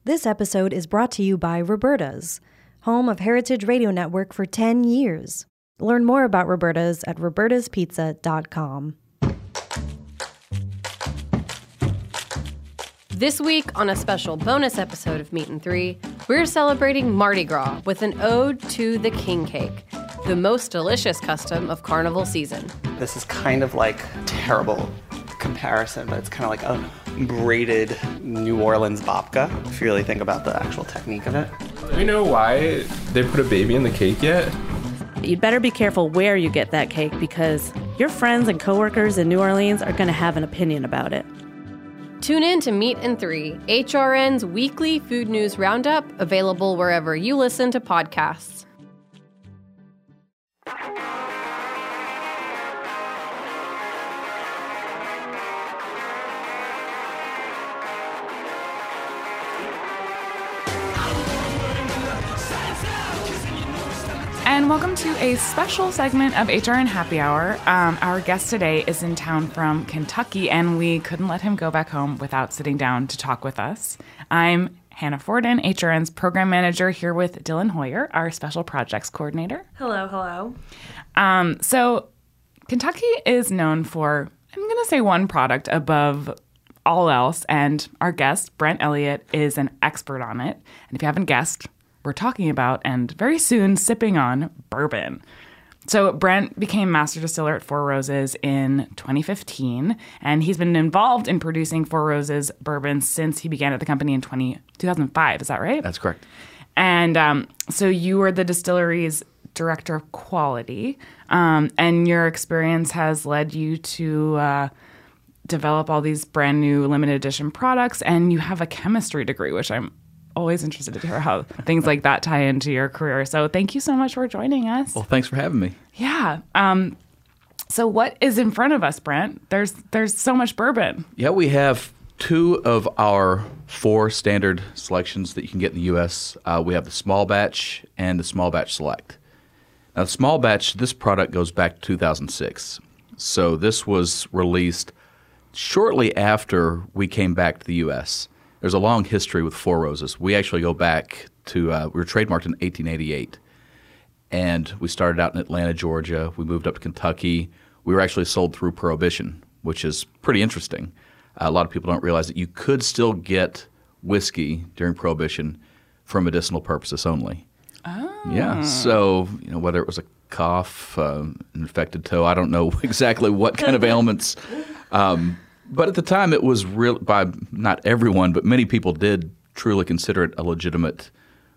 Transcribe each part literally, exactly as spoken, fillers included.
This episode is brought to you by Roberta's, home of Heritage Radio Network for ten years. Learn more about Roberta's at robertas pizza dot com. This week, on a special bonus episode of Meat and Three, we're celebrating Mardi Gras with an ode to the king cake, the most delicious custom of carnival season. This is kind of like terrible comparison, but it's kind of like a braided New Orleans babka, if you really think about the actual technique of it. Do we know why they put a baby in the cake yet? You'd better be careful where you get that cake because your friends and coworkers in New Orleans are going to have an opinion about it. Tune in to Meat and Three, H R N's weekly food news roundup, available wherever you listen to podcasts. And welcome to a special segment of H R N Happy Hour. Um, our guest today is in town from Kentucky, and we couldn't let him go back home without sitting down to talk with us. I'm Hannah Forden, H R N's program manager, here with Dylan Hoyer, our special projects coordinator. Hello, hello. Um, so Kentucky is known for, I'm going to say one product above all else, and our guest, Brent Elliott, is an expert on it. And if you haven't guessed, we're talking about, and very soon sipping on, bourbon. So Brent became master distiller at Four Roses in twenty fifteen, and he's been involved in producing Four Roses bourbon since he began at the company in two thousand five. Is that right? That's correct. And um, so you were the distillery's director of quality, um, and your experience has led you to uh, develop all these brand new limited edition products, and you have a chemistry degree, which I'm always interested to hear how things like that tie into your career. So thank you so much for joining us. Well, thanks for having me. Yeah. Um, so what is in front of us, Brent? There's there's so much bourbon. Yeah, we have two of our four standard selections that you can get in the U S. Uh, we have the small batch and the small batch select. Now, the small batch, this product goes back to two thousand six. So this was released shortly after we came back to the U S. There's a long history with Four Roses. We actually go back to, uh, we were trademarked in eighteen eighty-eight. And we started out in Atlanta, Georgia. We moved up to Kentucky. We were actually sold through Prohibition, which is pretty interesting. Uh, a lot of people don't realize that you could still get whiskey during Prohibition for medicinal purposes only. Oh. Yeah. So, you know, whether it was a cough, uh, an infected toe, I don't know exactly what kind of ailments. Um, But at the time, it was real by not everyone, but many people did truly consider it a legitimate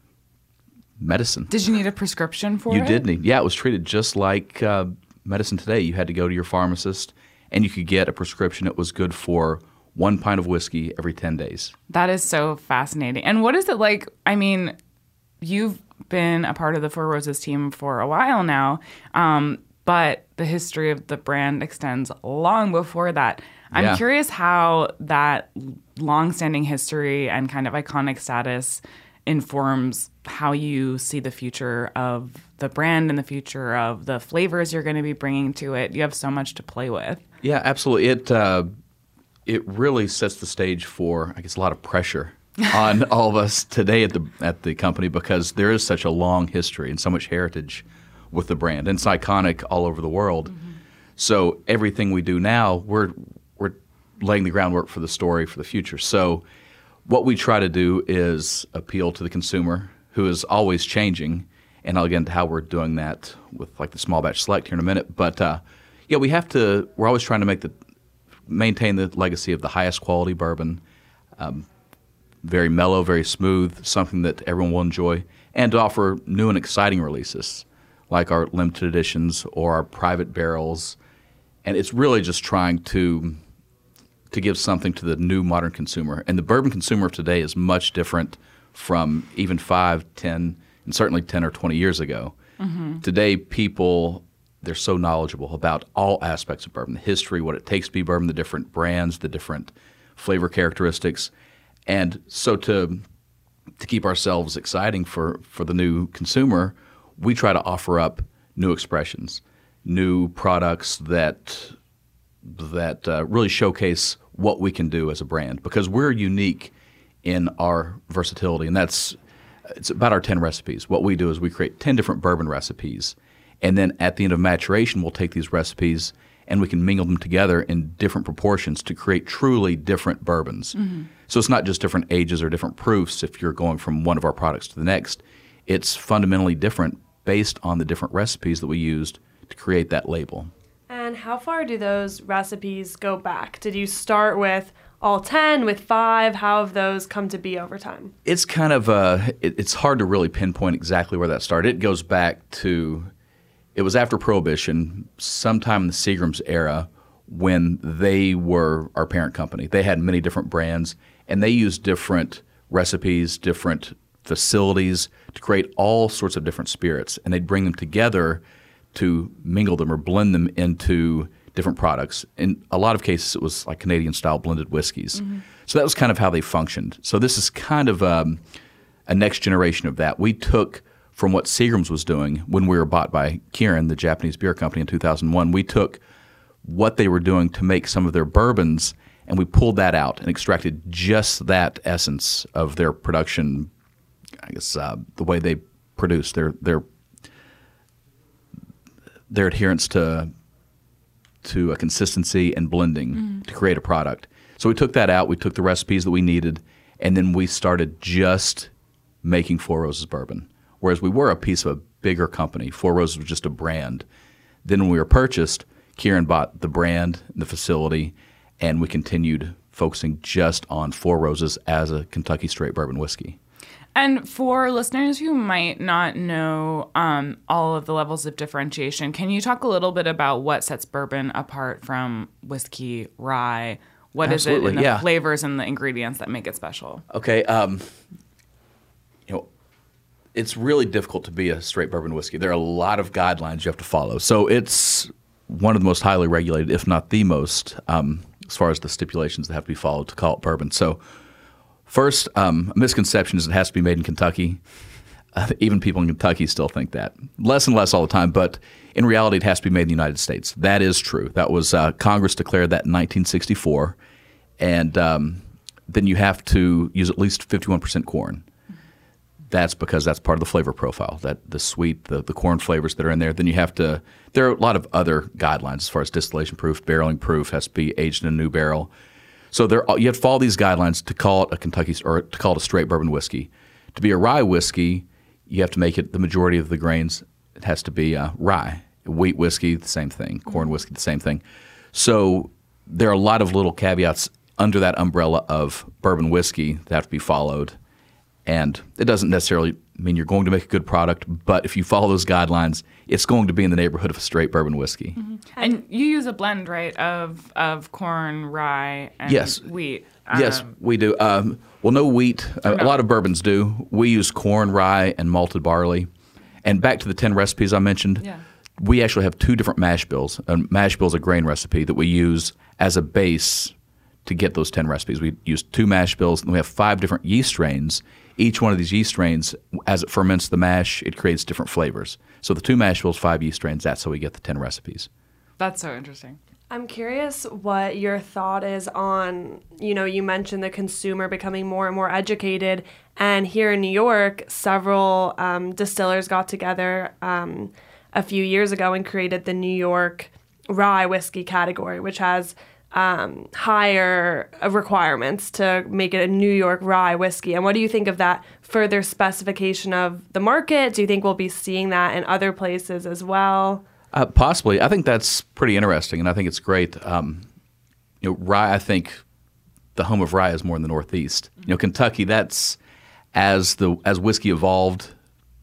medicine. Did you need a prescription for you it? You did need. Yeah, it was treated just like uh, medicine today. You had to go to your pharmacist, and you could get a prescription that was good for one pint of whiskey every ten days. That is so fascinating. And what is it like? I mean, you've been a part of the Four Roses team for a while now, um, but the history of the brand extends long before that. I'm yeah. curious how that long-standing history and kind of iconic status informs how you see the future of the brand and the future of the flavors you're going to be bringing to it. You have so much to play with. Yeah, absolutely. It uh, it really sets the stage for, I guess, a lot of pressure on all of us today at the at the company because there is such a long history and so much heritage with the brand, and it's iconic all over the world. Mm-hmm. So everything we do now, we're laying the groundwork for the story for the future. So what we try to do is appeal to the consumer who is always changing, and I'll get into how we're doing that with like the small batch select here in a minute. But uh, yeah, we have to, we're always trying to make the, maintain the legacy of the highest quality bourbon, um, very mellow, very smooth, something that everyone will enjoy, and to offer new and exciting releases like our limited editions or our private barrels. And it's really just trying to to give something to the new modern consumer. And the bourbon consumer of today is much different from even five, ten, and certainly ten or twenty years ago. Mm-hmm. Today, people, they're so knowledgeable about all aspects of bourbon, the history, what it takes to be bourbon, the different brands, the different flavor characteristics. And so to to keep ourselves exciting for, for the new consumer, we try to offer up new expressions, new products that that uh, really showcase what we can do as a brand, because we're unique in our versatility, and that's it's about our ten recipes. What we do is we create ten different bourbon recipes, and then at the end of maturation, we'll take these recipes and we can mingle them together in different proportions to create truly different bourbons. Mm-hmm. So it's not just different ages or different proofs if you're going from one of our products to the next. It's fundamentally different based on the different recipes that we used to create that label. And how far do those recipes go back? Did you start with all ten, with five? How have those come to be over time? It's kind of, uh, it, it's hard to really pinpoint exactly where that started. It goes back to, it was after Prohibition, sometime in the Seagram's era, when they were our parent company. They had many different brands, and they used different recipes, different facilities to create all sorts of different spirits, and they'd bring them together to mingle them or blend them into different products. In a lot of cases, it was like Canadian-style blended whiskeys. Mm-hmm. So that was kind of how they functioned. So this is kind of um, a next generation of that. We took from what Seagram's was doing when we were bought by Kirin, the Japanese beer company, in two thousand one. We took what they were doing to make some of their bourbons, and we pulled that out and extracted just that essence of their production, I guess, uh, the way they produce, their their their adherence to to a consistency and blending mm-hmm. to create a product. So we took that out, we took the recipes that we needed, and then we started just making Four Roses bourbon. Whereas we were a piece of a bigger company. Four Roses was just a brand. Then when we were purchased, Kirin bought the brand, the facility, and we continued focusing just on Four Roses as a Kentucky straight bourbon whiskey. And for listeners who might not know um, all of the levels of differentiation, can you talk a little bit about what sets bourbon apart from whiskey, rye? What Absolutely, is it in the yeah. flavors and the ingredients that make it special? Okay, um, you know, it's really difficult to be a straight bourbon whiskey. There are a lot of guidelines you have to follow. So it's one of the most highly regulated, if not the most, um, as far as the stipulations that have to be followed to call it bourbon. So first, um, a misconception is it has to be made in Kentucky. Uh, even people in Kentucky still think that. Less and less all the time, but in reality it has to be made in the United States. That is true. That was uh, Congress declared that in nineteen sixty-four, and um, then you have to use at least fifty-one percent corn. That's because that's part of the flavor profile, that the sweet, the, the corn flavors that are in there. Then you have to – there are a lot of other guidelines as far as distillation proof, barreling proof, has to be aged in a new barrel. So there, you have to follow these guidelines to call it a Kentucky or to call it a straight bourbon whiskey. To be a rye whiskey, you have to make it the majority of the grains. It has to be uh, rye. Wheat whiskey, the same thing. Corn whiskey, the same thing. So there are a lot of little caveats under that umbrella of bourbon whiskey that have to be followed. And it doesn't necessarily mean you're going to make a good product, but if you follow those guidelines, it's going to be in the neighborhood of a straight bourbon whiskey. Mm-hmm. And you use a blend, right, of of corn, rye, and yes. wheat. Yes, um, we do. Um, well, no wheat. Uh, no. A lot of bourbons do. We use corn, rye, and malted barley. And back to the ten recipes I mentioned, yeah. we actually have two different mash bills. A mash bill is a grain recipe that we use as a base to get those ten recipes. We use two mash bills, and we have five different yeast strains. Each one of these yeast strains, as it ferments the mash, it creates different flavors. So the two mash bills, five yeast strains, that's how we get the ten recipes. That's so interesting. I'm curious what your thought is on, you know, you mentioned the consumer becoming more and more educated. And here in New York, several um, distillers got together um, a few years ago and created the New York rye whiskey category, which has um, higher requirements to make it a New York rye whiskey. And what do you think of that further specification of the market? Do you think we'll be seeing that in other places as well? Uh, possibly. I think that's pretty interesting, and I think it's great. Um, you know, rye, I think the home of rye is more in the Northeast. You know, Kentucky, that's as the as whiskey evolved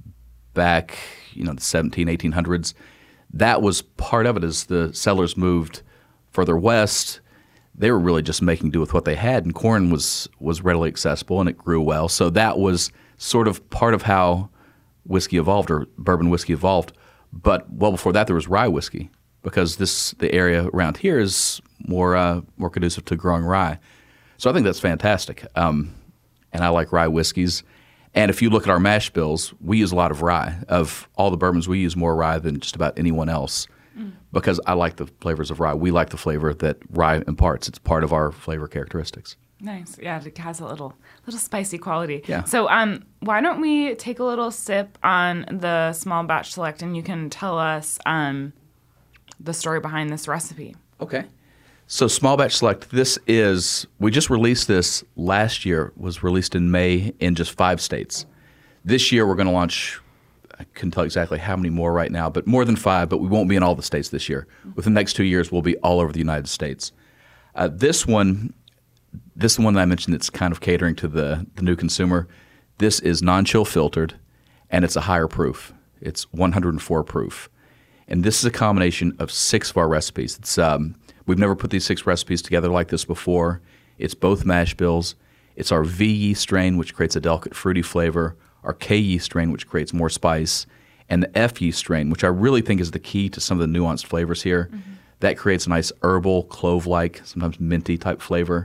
back, you know, the seventeen, eighteen hundreds, that was part of it as the settlers moved further west. They were really just making do with what they had, and corn was, was readily accessible, and it grew well. So that was sort of part of how whiskey evolved, or bourbon whiskey evolved. But well before that, there was rye whiskey, because this the area around here is more uh, more conducive to growing rye. So I think that's fantastic, um, and I like rye whiskeys. And if you look at our mash bills, we use a lot of rye. Of all the bourbons, we use more rye than just about anyone else, mm. because I like the flavors of rye. We like the flavor that rye imparts. It's part of our flavor characteristics. Nice. Yeah, it has a little little spicy quality. Yeah. So um, why don't we take a little sip on the small batch select, and you can tell us um, the story behind this recipe. Okay. So Small Batch Select, this is, we just released this last year, was released in May in just five states. This year we're going to launch, I couldn't tell exactly how many more right now, but more than five, but we won't be in all the states this year. Within the next two years, we'll be all over the United States. Uh, this one, this one that I mentioned that's kind of catering to the, the new consumer, this is non-chill filtered, and it's a higher proof. It's one hundred four proof. And this is a combination of six of our recipes. It's um, We've never put these six recipes together like this before. It's both mash bills. It's our V yeast strain, which creates a delicate fruity flavor, our K yeast strain, which creates more spice, and the F yeast strain, which I really think is the key to some of the nuanced flavors here. Mm-hmm. That creates a nice herbal, clove-like, sometimes minty type flavor.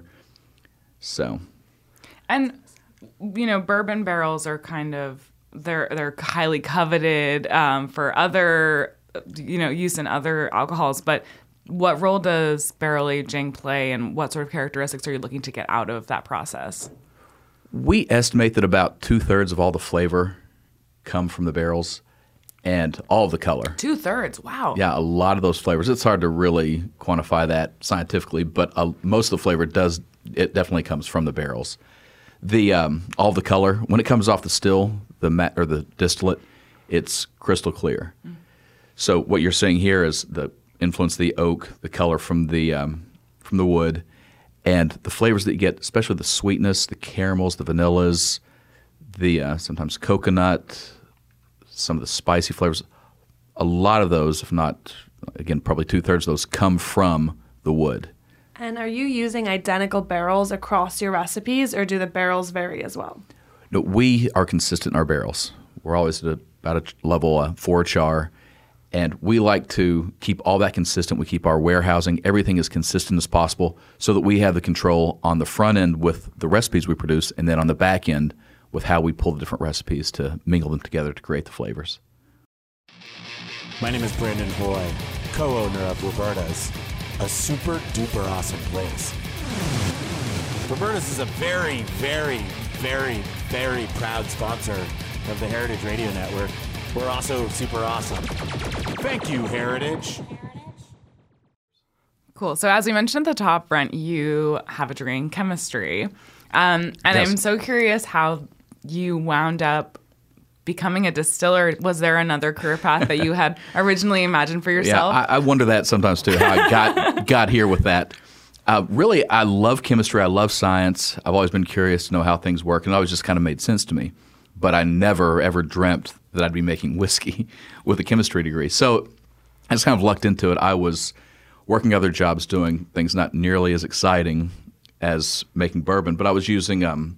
So, and you know, bourbon barrels are kind of they're they're highly coveted um, for other you know use in other alcohols, but what role does barrel aging play, and what sort of characteristics are you looking to get out of that process? We estimate that about two-thirds of all the flavor come from the barrels and all of the color. Two-thirds, wow. Yeah, a lot of those flavors. It's hard to really quantify that scientifically, but uh, most of the flavor does, it definitely comes from the barrels. The um, all the color, when it comes off the still, the mat, or the distillate, it's crystal clear. Mm. So what you're seeing here is the influence of the oak, the color from the um, from the wood, and the flavors that you get, especially the sweetness, the caramels, the vanillas, the uh, sometimes coconut, some of the spicy flavors. A lot of those, if not, again, probably two-thirds of those come from the wood. And are you using identical barrels across your recipes, or do the barrels vary as well? No, we are consistent in our barrels. We're always at a, about a level uh, four char. And we like to keep all that consistent. We keep our warehousing, everything as consistent as possible so that we have the control on the front end with the recipes we produce, and then on the back end with how we pull the different recipes to mingle them together to create the flavors. My name is Brandon Hoy, co-owner of Roberta's, a super duper awesome place. Roberta's is a very, very, very, very proud sponsor of the Heritage Radio Network. We're also super awesome. Thank you, Heritage. Cool. So as we mentioned at the top, Brent, you have a degree in chemistry. Um, and yes. I'm so curious how you wound up becoming a distiller. Was there another career path that you had originally imagined for yourself? Yeah, I, I wonder that sometimes too, how I got, got here with that. Uh, really, I love chemistry. I love science. I've always been curious to know how things work, and it always just kind of made sense to me. But I never, ever dreamt that I'd be making whiskey with a chemistry degree. So I just kind of lucked into it. I was working other jobs doing things not nearly as exciting as making bourbon, but I was using um,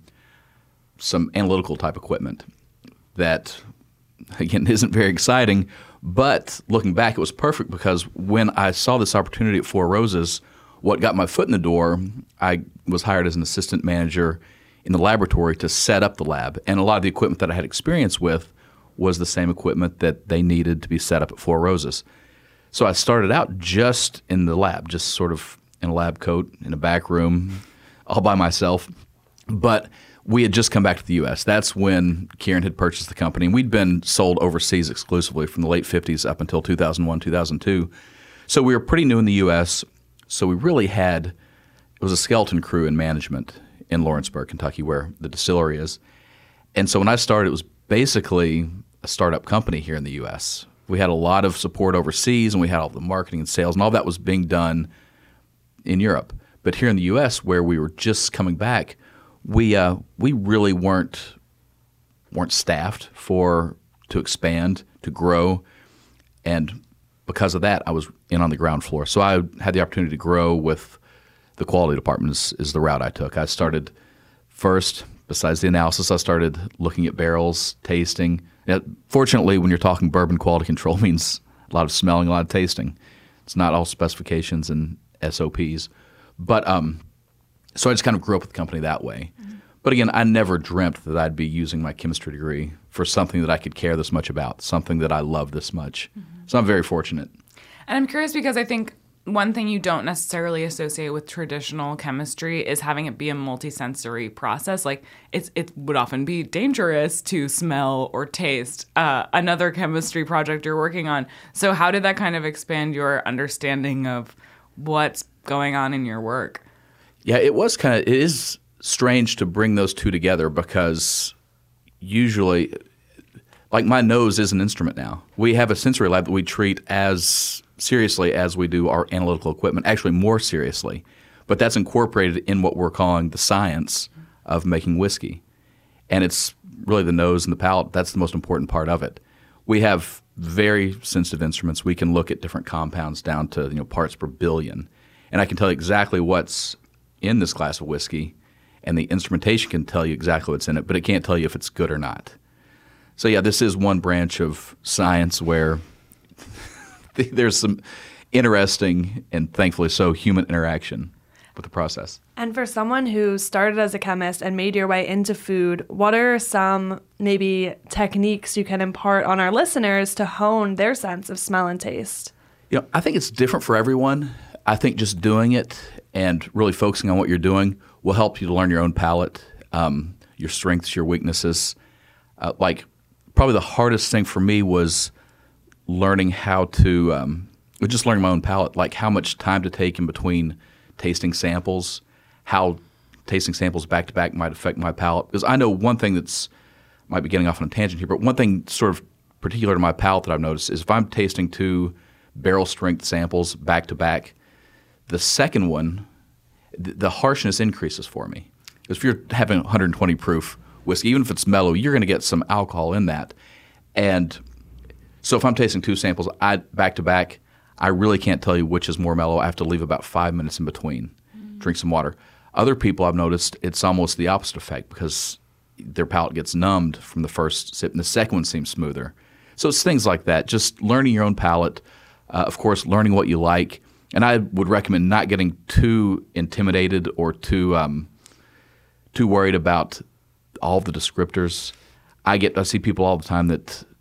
some analytical type equipment that, again, isn't very exciting. But looking back, it was perfect because when I saw this opportunity at Four Roses, what got my foot in the door, I was hired as an assistant manager in the laboratory to set up the lab. And a lot of the equipment that I had experience with was the same equipment that they needed to be set up at Four Roses. So I started out just in the lab, just sort of in a lab coat, in a back room, all by myself. But we had just come back to the U S. That's when Kieran had purchased the company. And we'd been sold overseas exclusively from the late fifties up until two thousand one, two thousand two. So we were pretty new in the U S. So we really had, it was a skeleton crew in management in Lawrenceburg, Kentucky, where the distillery is. And so when I started, it was basically a startup company here in the U S. We had a lot of support overseas, and we had all the marketing and sales, and all that was being done in Europe. But here in the U S, where we were just coming back, we uh, we really weren't weren't staffed for to expand, to grow, and because of that, I was in on the ground floor. So I had the opportunity to grow with the quality department is, is the route I took. I started first, besides the analysis, I started looking at barrels, tasting. Now, fortunately, when you're talking bourbon, quality control means a lot of smelling, a lot of tasting. It's not all specifications and S O Ps. But um, so I just kind of grew up with the company that way. Mm-hmm. But again, I never dreamt that I'd be using my chemistry degree for something that I could care this much about, something that I love this much. Mm-hmm. So I'm very fortunate. And I'm curious because I think one thing you don't necessarily associate with traditional chemistry is having it be a multisensory process. Like it's it would often be dangerous to smell or taste uh, another chemistry project you're working on. So how did that kind of expand your understanding of what's going on in your work? Yeah, it was kind of it is strange to bring those two together because usually, like my nose is an instrument now. We have a sensory lab that we treat as seriously as we do our analytical equipment, actually more seriously. But that's incorporated in what we're calling the science of making whiskey. And it's really the nose and the palate. That's the most important part of it. We have very sensitive instruments. We can look at different compounds down to you know parts per billion. And I can tell you exactly what's in this glass of whiskey, and the instrumentation can tell you exactly what's in it, but it can't tell you if it's good or not. So yeah, this is one branch of science where there's some interesting and thankfully so human interaction with the process. And for someone who started as a chemist and made your way into food, what are some maybe techniques you can impart on our listeners to hone their sense of smell and taste? You know, I think it's different for everyone. I think just doing it and really focusing on what you're doing will help you to learn your own palate, um, your strengths, your weaknesses. Uh, like probably the hardest thing for me was learning how to um, – just learning my own palate, like how much time to take in between tasting samples, how tasting samples back-to-back might affect my palate. Because I know one thing that's – might be getting off on a tangent here, but one thing sort of particular to my palate that I've noticed is if I'm tasting two barrel-strength samples back-to-back, the second one, th- the harshness increases for me. Because if you're having one hundred twenty proof whiskey, even if it's mellow, you're going to get some alcohol in that. And – so if I'm tasting two samples I, back-to-back, I really can't tell you which is more mellow. I have to leave about five minutes in between, mm-hmm. drink some water. Other people I've noticed it's almost the opposite effect because their palate gets numbed from the first sip and the second one seems smoother. So it's things like that, just learning your own palate, uh, of course, learning what you like. And I would recommend not getting too intimidated or too um, too worried about all of the descriptors. I get I see people all the time that –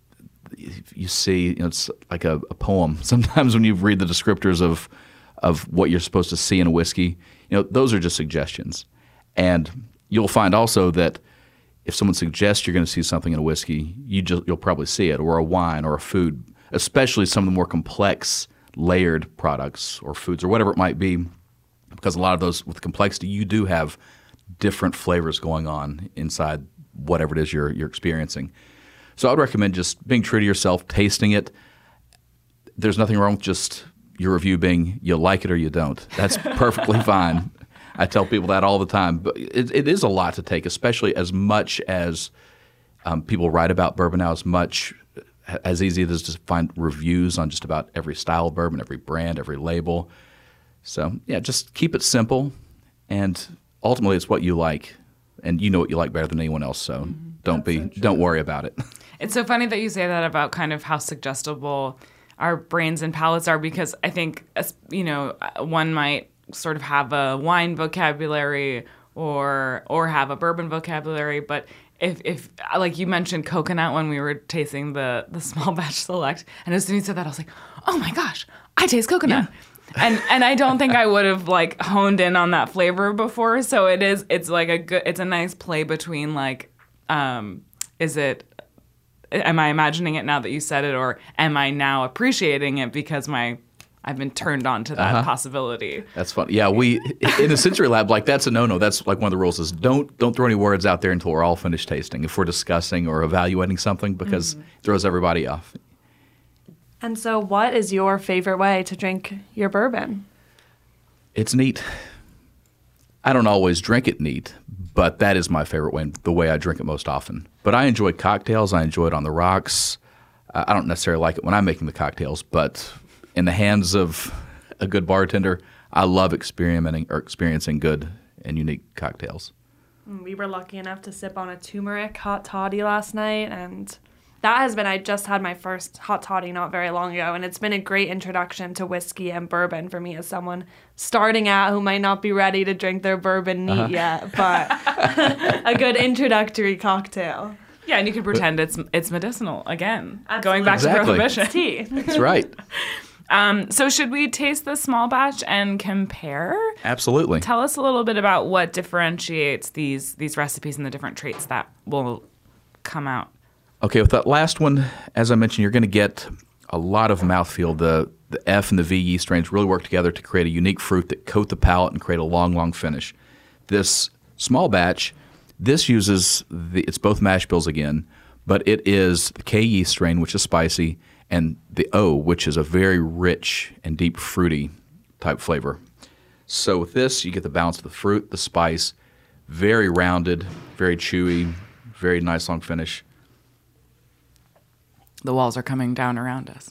you see, you know, it's like a, a poem. Sometimes when you read the descriptors of of what you're supposed to see in a whiskey, you know, those are just suggestions. And you'll find also that if someone suggests you're going to see something in a whiskey, you just you'll probably see it, or a wine, or a food, especially some of the more complex, layered products or foods or whatever it might be, because a lot of those with complexity, you do have different flavors going on inside whatever it is you're you're experiencing. So I would recommend just being true to yourself, tasting it. There's nothing wrong with just your review being you like it or you don't. That's perfectly fine. I tell people that all the time. But it, it is a lot to take, especially as much as um, people write about bourbon now, as much as easy as it is to find reviews on just about every style of bourbon, every brand, every label. So, yeah, just keep it simple, and ultimately it's what you like, and you know what you like better than anyone else, so mm-hmm. don't That's be so don't worry about it. It's so funny that you say that about kind of how suggestible our brains and palates are, because I think, you know, one might sort of have a wine vocabulary or or have a bourbon vocabulary, but if, if like you mentioned coconut when we were tasting the, the small batch select, and as soon as you said that, I was like, oh my gosh, I taste coconut. Yeah. And and I don't think I would have like honed in on that flavor before. So it is it's like a good it's a nice play between like um, is it am I imagining it now that you said it, or am I now appreciating it because my I've been turned on to that uh-huh. possibility. That's fun. Yeah, we in the sensory lab, like that's a no-no. That's like one of the rules is don't don't throw any words out there until we're all finished tasting. If we're discussing or evaluating something, because mm-hmm. it throws everybody off. And so what is your favorite way to drink your bourbon? It's neat. I don't always drink it neat, but that is my favorite way, the way I drink it most often. But I enjoy cocktails. I enjoy it on the rocks. Uh, I don't necessarily like it when I'm making the cocktails, but in the hands of a good bartender, I love experimenting or experiencing good and unique cocktails. We were lucky enough to sip on a turmeric hot toddy last night, and that has been, I just had my first hot toddy not very long ago, and it's been a great introduction to whiskey and bourbon for me as someone starting out who might not be ready to drink their bourbon neat uh-huh. yet, but a good introductory cocktail. Yeah, and you can pretend it's it's medicinal again. Absolutely. Going back exactly. to prohibition. It's tea. That's right. Um, so should we taste the small batch and compare? Absolutely. Tell us a little bit about what differentiates these these recipes and the different traits that will come out. Okay, with that last one, as I mentioned, you're going to get a lot of mouthfeel. The the F and the V yeast strains really work together to create a unique fruit that coat the palate and create a long, long finish. This small batch, this uses the it's both mash bills again, but it is the K yeast strain, which is spicy, and the O, which is a very rich and deep fruity type flavor. So with this, you get the balance of the fruit, the spice, very rounded, very chewy, very nice long finish. The walls are coming down around us.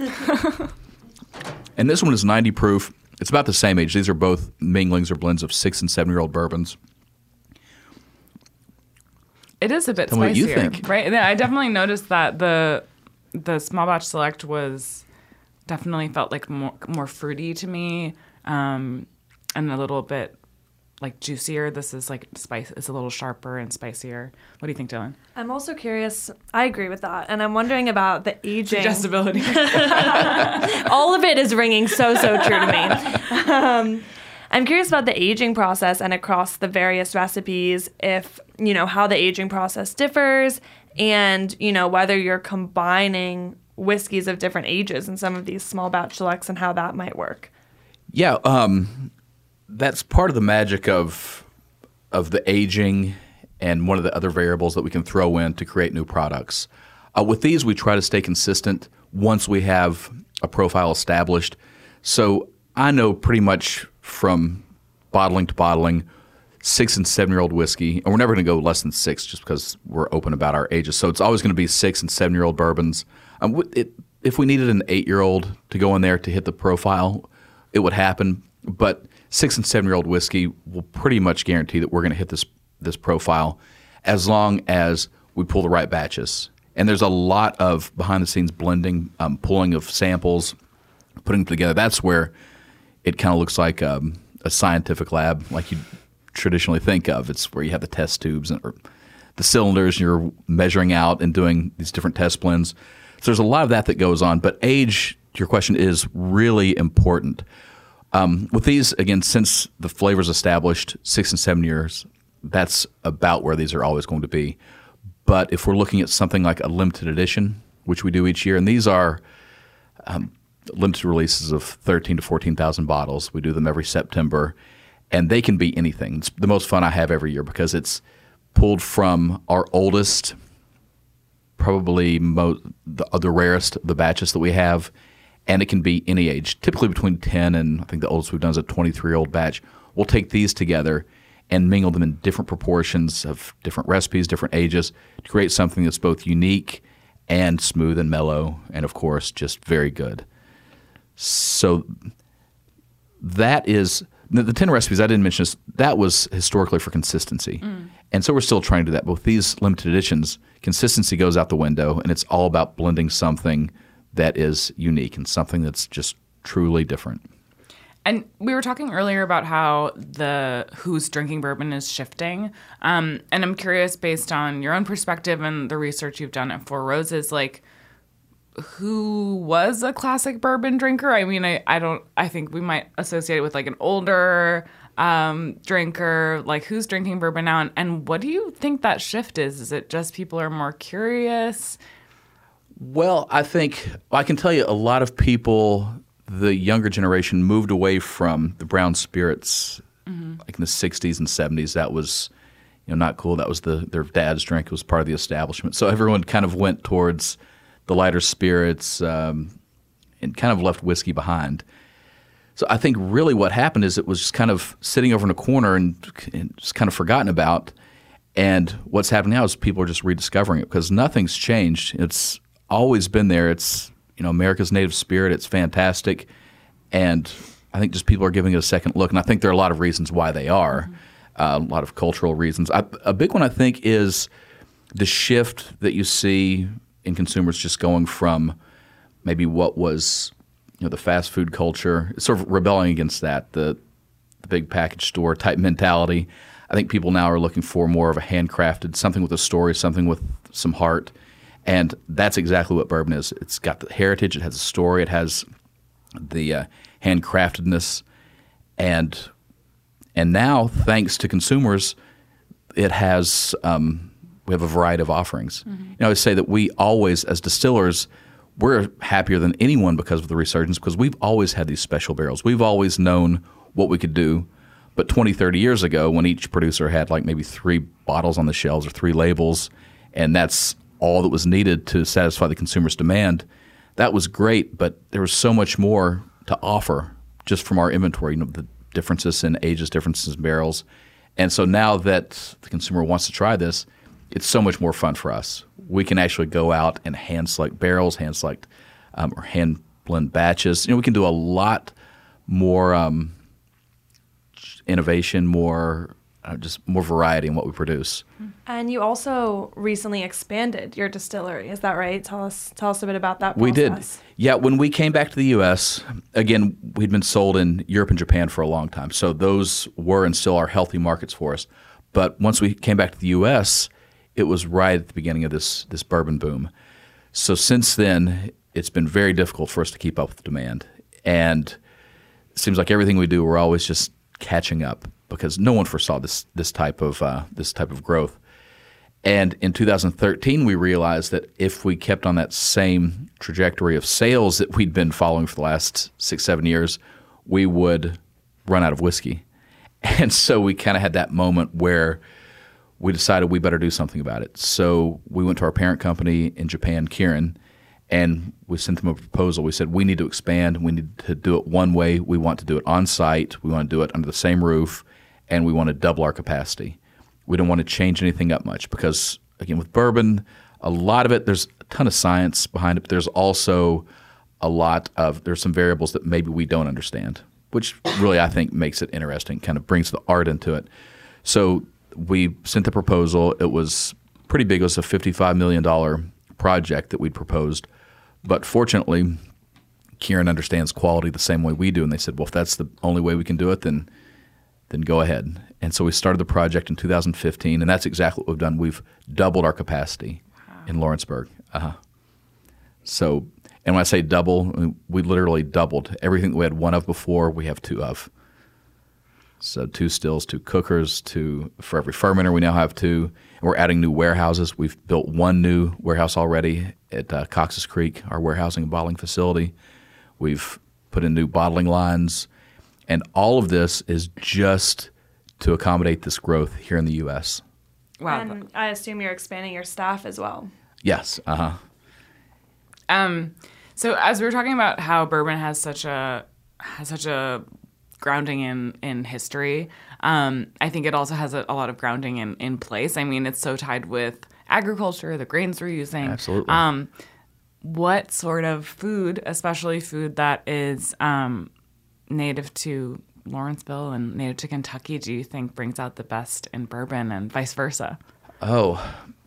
And this one is ninety proof. It's about the same age. These are both minglings or blends of six and seven-year-old bourbons. It is a bit Tell me what spicier, you think. right? Yeah, I definitely noticed that the the small batch select was definitely felt like more more fruity to me, um, and a little bit like juicier. This is like spice. It's a little sharper and spicier. What do you think, Dylan? I'm also curious. I agree with that, and I'm wondering about the aging. Suggestibility. All of it is ringing so so true to me. Um, I'm curious about the aging process and across the various recipes, if you know how the aging process differs, and you know whether you're combining whiskeys of different ages in some of these small batch selects and how that might work. Yeah, um, that's part of the magic of of the aging and one of the other variables that we can throw in to create new products. Uh, with these, we try to stay consistent once we have a profile established. So I know pretty much from bottling to bottling, six and seven-year-old whiskey, and we're never going to go less than six just because we're open about our ages. So it's always going to be six and seven-year-old bourbons. Um, it, if we needed an eight-year-old to go in there to hit the profile, it would happen. But six and seven-year-old whiskey will pretty much guarantee that we're going to hit this this profile as long as we pull the right batches. And there's a lot of behind-the-scenes blending, um, pulling of samples, putting them together. That's where it kind of looks like um, a scientific lab, like you traditionally think of. It's where you have the test tubes and or the cylinders, and you're measuring out and doing these different test blends. So there's a lot of that that goes on. But age, to your question, is really important. Um, with these, again, since the flavor's established, six and seven years, that's about where these are always going to be. But if we're looking at something like a limited edition, which we do each year, and these are um, limited releases of thirteen to fourteen thousand bottles. We do them every September, and they can be anything. It's the most fun I have every year because it's pulled from our oldest, probably mo- the, the rarest of the batches that we have, and it can be any age, typically between ten and I think the oldest we've done is a twenty-three-year-old batch. We'll take these together and mingle them in different proportions of different recipes, different ages, to create something that's both unique and smooth and mellow, and of course, just very good. So that is the, the ten recipes I didn't mention. This, that was historically for consistency, mm. and so we're still trying to do that. But with these limited editions, consistency goes out the window, and it's all about blending something that is unique and something that's just truly different. And we were talking earlier about how the who's drinking bourbon is shifting. Um, and I'm curious, based on your own perspective and the research you've done at Four Roses, like who was a classic bourbon drinker? I mean, I, I don't, I think we might associate it with like an older um, drinker, like who's drinking bourbon now? And, and what do you think that shift is? Is it just people are more curious? Well, I think, I can tell you a lot of people, the younger generation moved away from the brown spirits, mm-hmm. like in the sixties and seventies. That was, you know, not cool. That was the their dad's drink. It was part of the establishment. So everyone kind of went towards the lighter spirits um, and kind of left whiskey behind. So I think really what happened is it was just kind of sitting over in a corner and, and just kind of forgotten about. And what's happening now is people are just rediscovering it because nothing's changed. It's always been there. It's You know, America's native spirit, it's fantastic. And I think just people are giving it a second look. And I think there are a lot of reasons why they are, mm-hmm. uh, a lot of cultural reasons. I, a big one, I think, is the shift that you see in consumers just going from maybe what was, you know, the fast food culture, sort of rebelling against that, the, the big package store type mentality. I think people now are looking for more of a handcrafted, something with a story, something with some heart. And that's exactly what bourbon is. It's got the heritage. It has a story. It has the uh, handcraftedness, and and now thanks to consumers, it has um, we have a variety of offerings. Mm-hmm. You know, I would say that we always, as distillers, we're happier than anyone because of the resurgence, because we've always had these special barrels. We've always known what we could do. But twenty, thirty years ago, when each producer had like maybe three bottles on the shelves or three labels, and that's all that was needed to satisfy the consumer's demand, that was great, but there was so much more to offer just from our inventory, you know, the differences in ages, differences in barrels. And so now that the consumer wants to try this, it's so much more fun for us. We can actually go out and hand select barrels, hand select um, or hand blend batches. You know, we can do a lot more um, innovation, more uh, just more variety in what we produce. And you also recently expanded your distillery. Is that right? Tell us tell us a bit about that process. We did. Yeah, when we came back to the U S, again, we'd been sold in Europe and Japan for a long time. So those were and still are healthy markets for us. But once we came back to the U S, it was right at the beginning of this this bourbon boom. So since then, it's been very difficult for us to keep up with the demand. And it seems like everything we do, we're always just catching up because no one foresaw this this type of uh, this type of growth. And in two thousand thirteen, we realized that if we kept on that same trajectory of sales that we'd been following for the last six, seven years, we would run out of whiskey. And so we kind of had that moment where we decided we better do something about it. So we went to our parent company in Japan, Kirin, and we sent them a proposal. We said, we need to expand. We need to do it one way. We want to do it on site. We want to do it under the same roof, and we want to double our capacity. We don't want to change anything up much because, again, with bourbon, a lot of it, there's a ton of science behind it, but there's also a lot of, there's some variables that maybe we don't understand, which really I think makes it interesting, kind of brings the art into it. So we sent the proposal. It was pretty big. It was a fifty-five million dollars project that we'd proposed. But fortunately, Kirin understands quality the same way we do. And they said, well, if that's the only way we can do it, then then go ahead. And so we started the project in two thousand fifteen, and that's exactly what we've done. We've doubled our capacity wow. in Lawrenceburg. Uh-huh. So, and when I say double, I mean, we literally doubled. Everything that we had one of before, we have two of. So two stills, two cookers, two for every fermenter we now have two. And we're adding new warehouses. We've built one new warehouse already at uh, Cox's Creek, our warehousing and bottling facility. We've put in new bottling lines. And all of this is just to accommodate this growth here in the U S. Wow. And I assume you're expanding your staff as well. Yes. Uh-huh. Um, so as we were talking about how bourbon has such a has such a grounding in, in history, um, I think it also has a, a lot of grounding in, in place. I mean, it's so tied with agriculture, the grains we're using. Absolutely. Um, what sort of food, especially food that is um, native to Lawrenceville and native to Kentucky, do you think brings out the best in bourbon and vice versa? Oh,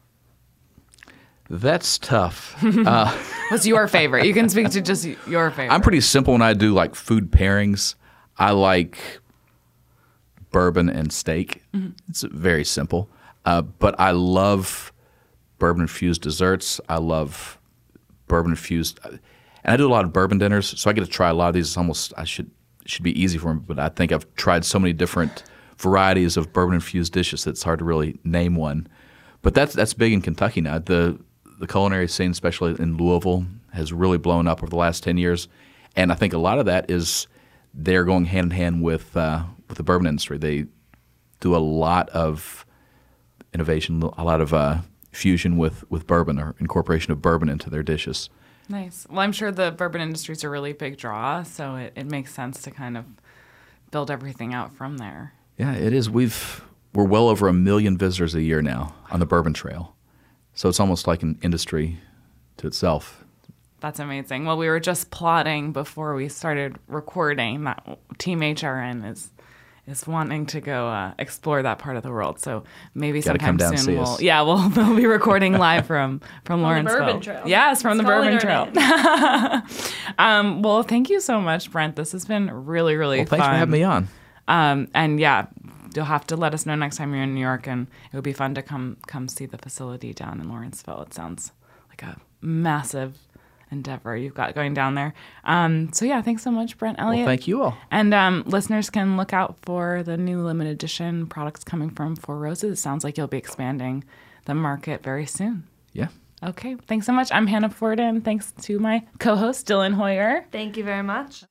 that's tough. Uh, What's your favorite? You can speak to just your favorite. I'm pretty simple when I do like food pairings. I like bourbon and steak. Mm-hmm. It's very simple. Uh, but I love bourbon-infused desserts. I love bourbon-infused – and I do a lot of bourbon dinners, so I get to try a lot of these. It's almost – I should should be easy for me, but I think I've tried so many different varieties of bourbon-infused dishes that it's hard to really name one. But that's that's big in Kentucky now. The the culinary scene, especially in Louisville, has really blown up over the last ten years. And I think a lot of that is they're going hand in hand with uh, with the bourbon industry. They do a lot of innovation, a lot of uh, fusion with, with bourbon or incorporation of bourbon into their dishes. Nice. Well, I'm sure the bourbon industry is a really big draw, so it, it makes sense to kind of build everything out from there. Yeah, it is. We've we're well over a million visitors a year now on the Bourbon Trail, so it's almost like an industry to itself. That's amazing. Well, we were just plotting before we started recording that Team H R N is is wanting to go uh, explore that part of the world. So maybe Gotta sometime come down soon see we'll us. yeah we'll, we'll be recording live from from Lawrenceville. The Bourbon Trail. Yes, from It's the Bourbon calling Trail. um, well, thank you so much, Brent. This has been really really Well, fun. thanks for having me on. Um, and yeah, you'll have to let us know next time you're in New York, and it would be fun to come come see the facility down in Lawrenceville. It sounds like a massive endeavor you've got going down there. Um, so yeah, thanks so much, Brent Elliott. Well, thank you all. And um, listeners can look out for the new limited edition products coming from Four Roses. It sounds like you'll be expanding the market very soon. Yeah. Okay, thanks so much. I'm Hannah Forden. Thanks to my co-host, Dylan Hoyer. Thank you very much.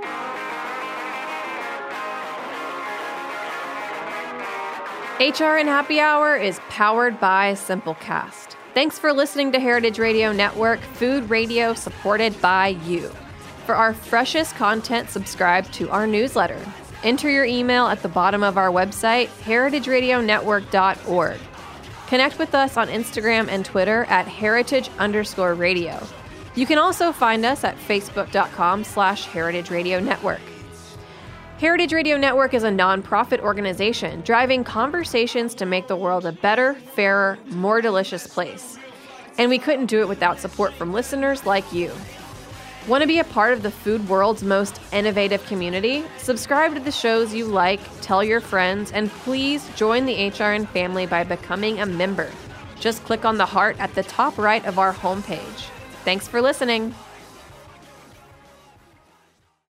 H R in Happy Hour is powered by Simplecast. Thanks for listening to Heritage Radio Network, food radio supported by you. For our freshest content, subscribe to our newsletter. Enter your email at the bottom of our website, heritage radio network dot org. Connect with us on Instagram and Twitter at heritage underscore radio. You can also find us at facebook.com slash heritage radio network. Heritage Radio Network is a nonprofit organization driving conversations to make the world a better, fairer, more delicious place. And we couldn't do it without support from listeners like you. Want to be a part of the food world's most innovative community? Subscribe to the shows you like, tell your friends, and please join the H R N family by becoming a member. Just click on the heart at the top right of our homepage. Thanks for listening.